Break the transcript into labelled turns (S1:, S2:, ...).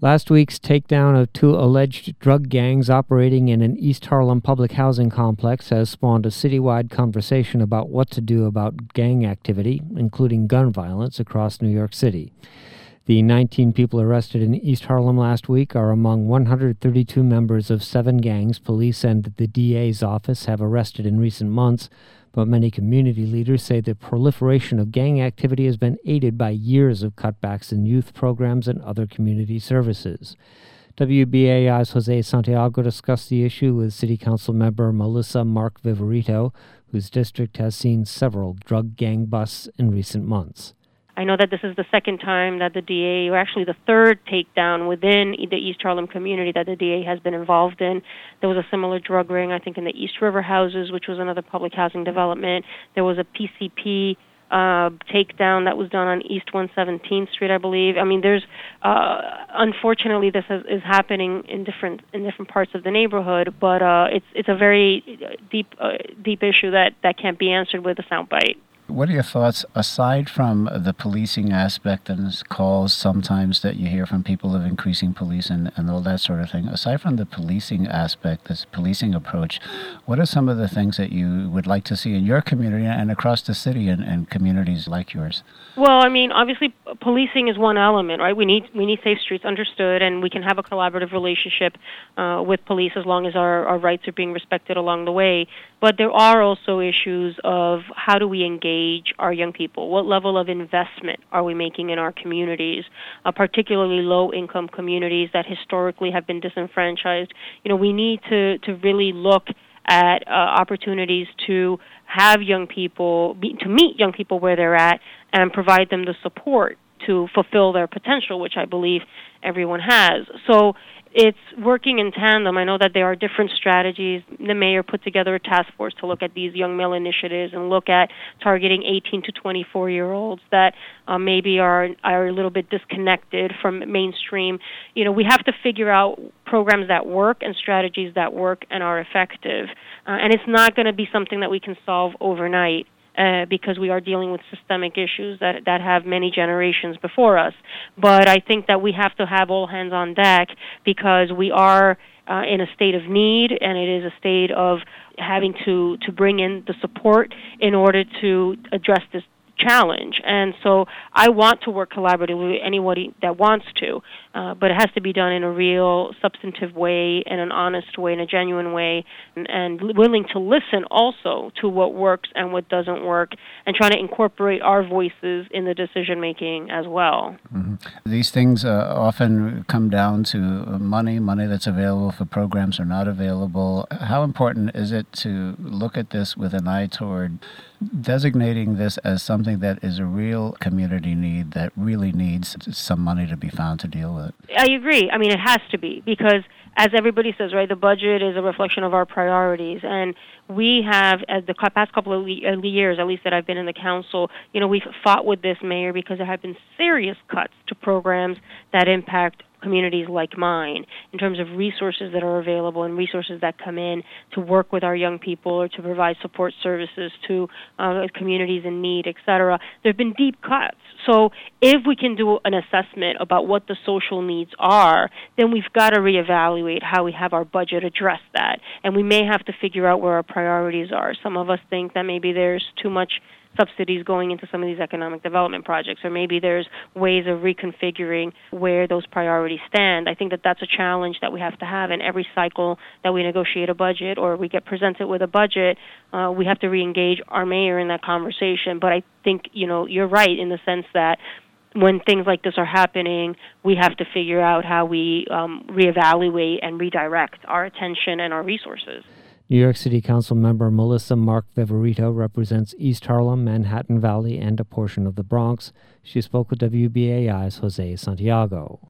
S1: Last week's takedown of two alleged drug gangs operating in an East Harlem public housing complex has spawned a citywide conversation about what to do about gang activity, including gun violence, across New York City. The 19 people arrested in East Harlem last week are among 132 members of 7 gangs police and the DA's office have arrested in recent months, but many community leaders say the proliferation of gang activity has been aided by years of cutbacks in youth programs and other community services. WBAI's Jose Santiago discussed the issue with City Council member Melissa Mark Viverito, whose district has seen several drug gang busts in recent months.
S2: I know that this is the second time that the DA, or actually the third takedown within the East Harlem community that the DA has been involved in. There was a similar drug ring, I think, in the East River houses, which was another public housing development. There was a PCP takedown that was done on East 117th Street, I believe. I mean, there's unfortunately this is happening in different parts of the neighborhood, but it's a very deep issue that can't be answered with a soundbite.
S3: What are your thoughts, aside from the policing aspect and calls sometimes that you hear from people of increasing police and all that sort of thing, aside from the policing aspect, this policing approach, what are some of the things that you would like to see in your community and across the city and communities like yours?
S2: Well, I mean, obviously, policing is one element, right? We need safe streets, understood, and we can have a collaborative relationship with police as long as our rights are being respected along the way. But there are also issues of how do we engage our young people? What level of investment are we making in our communities, particularly low-income communities that historically have been disenfranchised? You know, we need to really look at opportunities to have young people, to meet young people where they're at and provide them the support to fulfill their potential, which I believe everyone has. So it's working in tandem. I know that there are different strategies. The mayor put together a task force to look at these young male initiatives and look at targeting 18 to 24-year-olds that maybe are a little bit disconnected from mainstream. You know, we have to figure out programs that work and strategies that work and are effective. And it's not going to be something that we can solve overnight. Because we are dealing with systemic issues that have many generations before us. But I think that we have to have all hands on deck because we are in a state of need, and it is a state of having to bring in the support in order to address this challenge. And so I want to work collaboratively with anybody that wants to, but it has to be done in a real substantive way, in an honest way, in a genuine way, and willing to listen also to what works and what doesn't work, and trying to incorporate our voices in the decision-making as well.
S3: Mm-hmm. These things often come down to money that's available for programs are not available. How important is it to look at this with an eye toward designating this as something that is a real community need that really needs some money to be found to deal with?
S2: I agree. I mean, it has to be because, as everybody says, right, the budget is a reflection of our priorities. And we have, as the past couple of years, at least that I've been in the council, you know, we've fought with this mayor because there have been serious cuts to programs that impact communities like mine in terms of resources that are available and resources that come in to work with our young people or to provide support services to communities in need, et cetera. There have been deep cuts. So if we can do an assessment about what the social needs are, then we've got to reevaluate how we have our budget address that. And we may have to figure out where our priorities are. Some of us think that maybe there's too much subsidies going into some of these economic development projects, or maybe there's ways of reconfiguring where those priorities stand. I think that that's a challenge that we have to have in every cycle that we negotiate a budget or we get presented with a budget. We have to reengage our mayor in that conversation. But I think, you know, you're right in the sense that when things like this are happening, we have to figure out how we reevaluate and redirect our attention and our resources.
S1: New York City Council member Melissa Mark Viverito represents East Harlem, Manhattan Valley, and a portion of the Bronx. She spoke with WBAI's Jose Santiago.